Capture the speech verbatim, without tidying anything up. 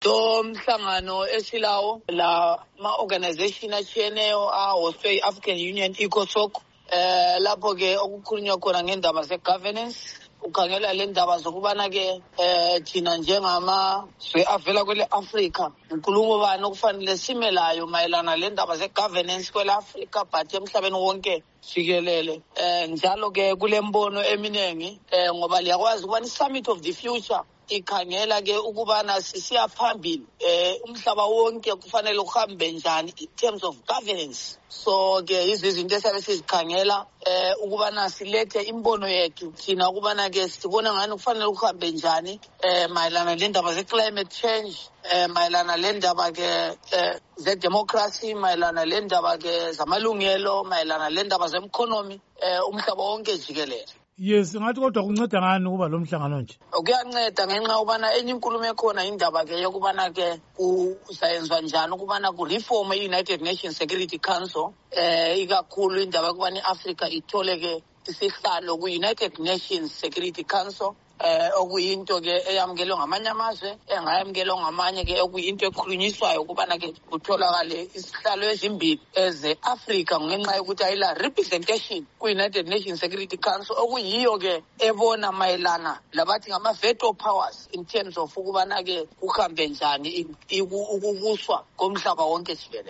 lo mhlangano esilawo la ma-organization atshiyeneyo ahostwe i-African Union ECOSOC eh lapho ke okukhulunywa khona ngendaba ze-governance ukhangela le ndaba zokubana ke eh thina njengama avela kwele Africa inkulumo bani okufanele simelayo mayelana le ndaba ze-governance kwele Africa but emhlabeni wonke sikelele eh njalo ke kulembono eminengi eh ngoba liyakwazi ukubana i-summit of the future ikhangela ke ukubana sisiya phambili eh umhlaba wonke kufanele uhambe njani in terms of governance. So ke izinto esabe sizikhangela eh ukubana silethe imbono yethu thina ukubana ke sibona ngani kufanele uhambe njani eh mayelana le ndaba ze climate change eh mayelana le ndaba ke ze democracy mayelana le ndaba ke zamalungelo mayelana le ndaba ze economy eh umhlaba wonke jikelele. Yes, ngathi kodwa kunceda ngani ukuba lo mhlangano nje? Ukuyanceda ngenxa ubana enye inkulumo ekhona indaba ke yokubana ke kusayenzwa njani ukubana ku reform e-United Nations Security Council eh ikakhulu indaba yokubana i-Africa ithole ke isihlalo ku-United Nations Security Council eh okuyinto ke eyamukelwe ngamanye amazwe engayamukelwe ngamanye ke okuyinto ekhulunyiswayo ukubana ke kutholakale isihlalo ezimbili eze Africa ngenxa yokuthi ayila representation ku-United Nations Security Council okuyiyo ke ebona mayelana labathi ngama veto powers in terms of ukubana ke kuhambe njani ukubuswa komhlaba wonke jikelele.